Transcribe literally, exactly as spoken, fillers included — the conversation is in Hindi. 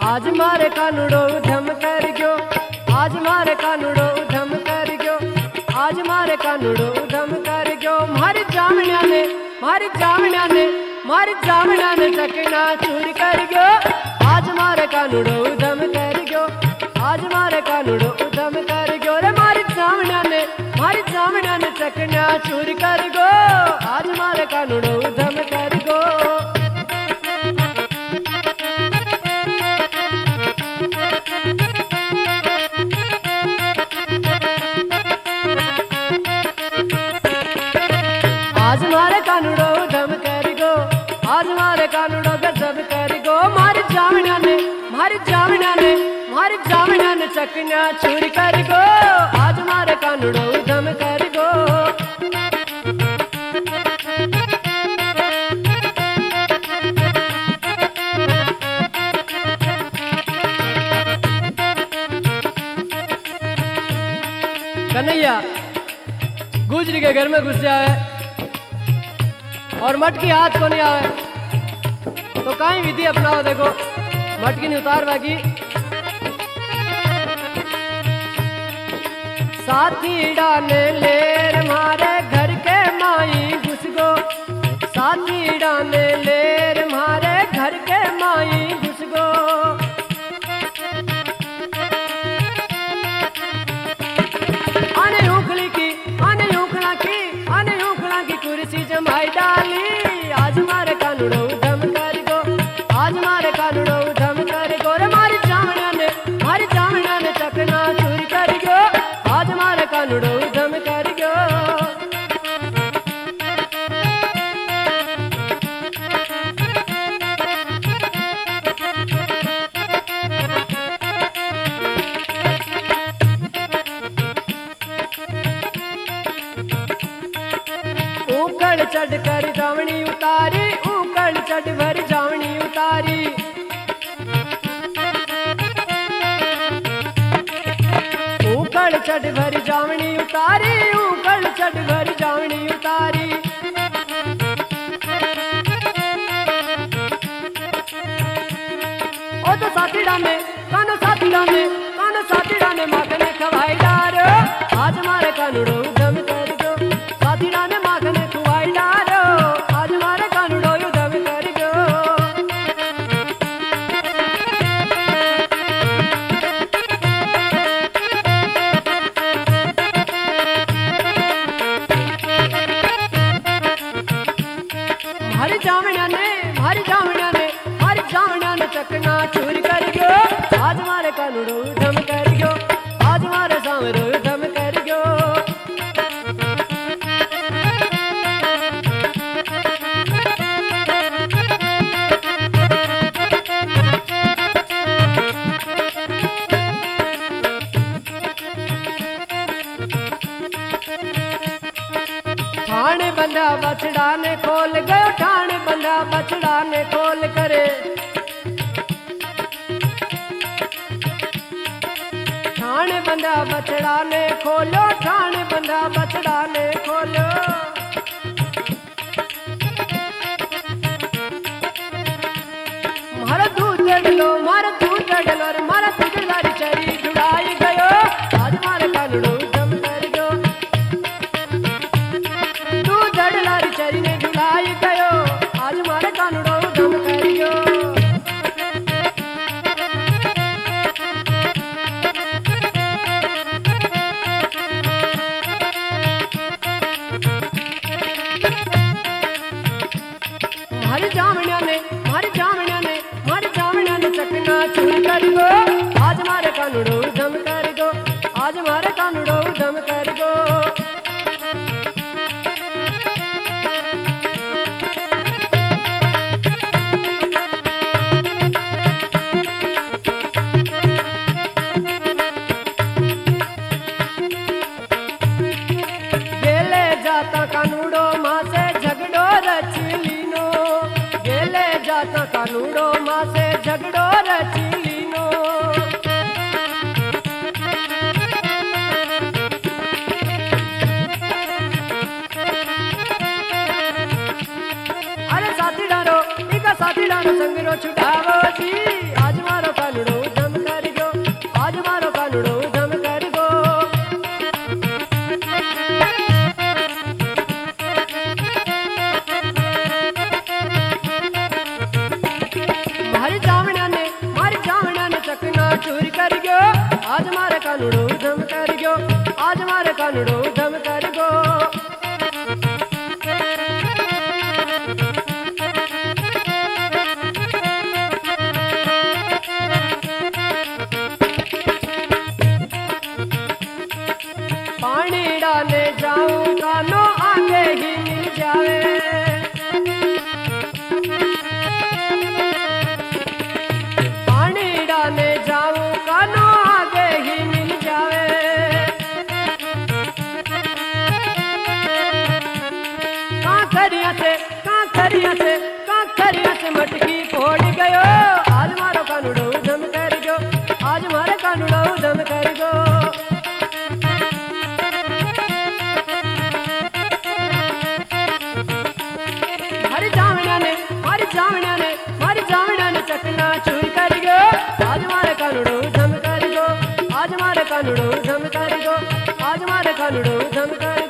आज मारे कानूड़ो उधम कर गयो, आज मारे कानूड़ो उधम कर गयो, आज मारे कानूड़ो उधम कर गयो। मारी जामण्या ने मारी जामण्या ने मारी जामण्या ने चकना चूर कर गयो। आज मारे कानूड़ो उधम कर गयो, आज मारे कानूड़ो उधम कर गयो रे। मारी जामण्या ने मारी जामण्या ने चकना चूर कर गयो। आज मारे कानूड़ो उधम कर गयो। आज मारे कानूड़ो उधम कर गो, आज मारे कानूड़ो गजब कर गो। मारी जामण्या ने मारी जामण्या ने मारी जामण्या ने चकना चूर कर गो। आज मारे कानूड़ो उधम कर गो। कन्हैया गुजरी के घर में घुस जाए और मटकी हाथ को नहीं आवे तो कहीं विधि अपनाओ। देखो मटकी नहीं उतार बाकी। साथी डाने लेर मारे घर के माई घुस गो, साथी डाने लेर मारे घर के माई घुस गो। आने उखली की आने उखला की आने उखला की कुर्सी जमाई डाली। आज मारे कानूड़ो उधम कर गो, आज मारे कानूड़ो उधम कर गो रे। मारी जामण्या ने मारी जामण्या ने चकना चूर कर गयो। आज मारे कानूड़ो उधम कर गयो। ऊकड़ चढ़ कर जावणी उतारी, ऊकड़ चढ़ भर जावणी उतारी। ऊकड़ चढ़ भर जावणी उतारी, ऊकड़ चढ़ भर जावणी उतारी। ओ तो साथी डाने कानो साथी डाने कानो साथी डाने माखने खवाई डारो। आज मारे कानूड़ो उधम कर गयो, साथी डाने माखने खुवाई डारो। आज मारे कानूड़ो उधम कर गयो। मारी जामण्या ने मारी जामण्या ने मारी जामण्या ने चकना चूर कर गयो। आज मारे कानूड़ो उधम कर गयो, आज मारे सांवरो उधम कर गयो। ठाणे बंधा बछड़ा ने खोल गयो, ठाणे बंधा बछड़ा ने खोल करे। ठाणे बंधा बछड़ा ने खोलो, ठाणे बंधा बछड़ा ने खोलो। मारा दूध डलो मारा दूध डलो रे मारा दूध लारी चरी जुड़ाई गयो। आज मारे कानूड़ो उधम कर गयो, दूध लारी चरी ने जुड़ाई गयो। आज मारे कानूड़ो उधम कर गयो। मारी जामण्या ने मारी जामण्या ने मारी जामण्या ने चकना चूर कर गो। आज मारे कानूड़ो उधम कर गो, आज मारे कानूड़ो उधम कर गो। गेले जाता कानूड़ो माँ से झगड़ो रच लीनो, गेले जाता कानूड़ो माँ से झगड़ो रच लीनो। अरे साथी डारो इका साथी डारो संगरो छुटावो जी। आज मारो कानूड़ो कानूड़ो उधम कर गयो, आज मारे कानूड़ो उधम कर गो। पानी डाले जाऊं कानो आगे ही मिल जावे, पानी डाले जाऊं कानो आगे ही मिल जावे। कांकरिया से कांकरिया से कांकरिया से मटकी फोड़ गयो, आज मारो कानूड़ो उधम कर गयो, आज मारे कानूड़ो उधम कर गयो। मारी जावड़िया ने मारी जावड़िया ने मारी जावड़िया ने चकना चूर कर गयो, आज मारे कानूड़ो उधम कर गयो, आज मारे कानूड़ो उधम कर गयो, आज मारे कानूड़ो उधम कर गयो।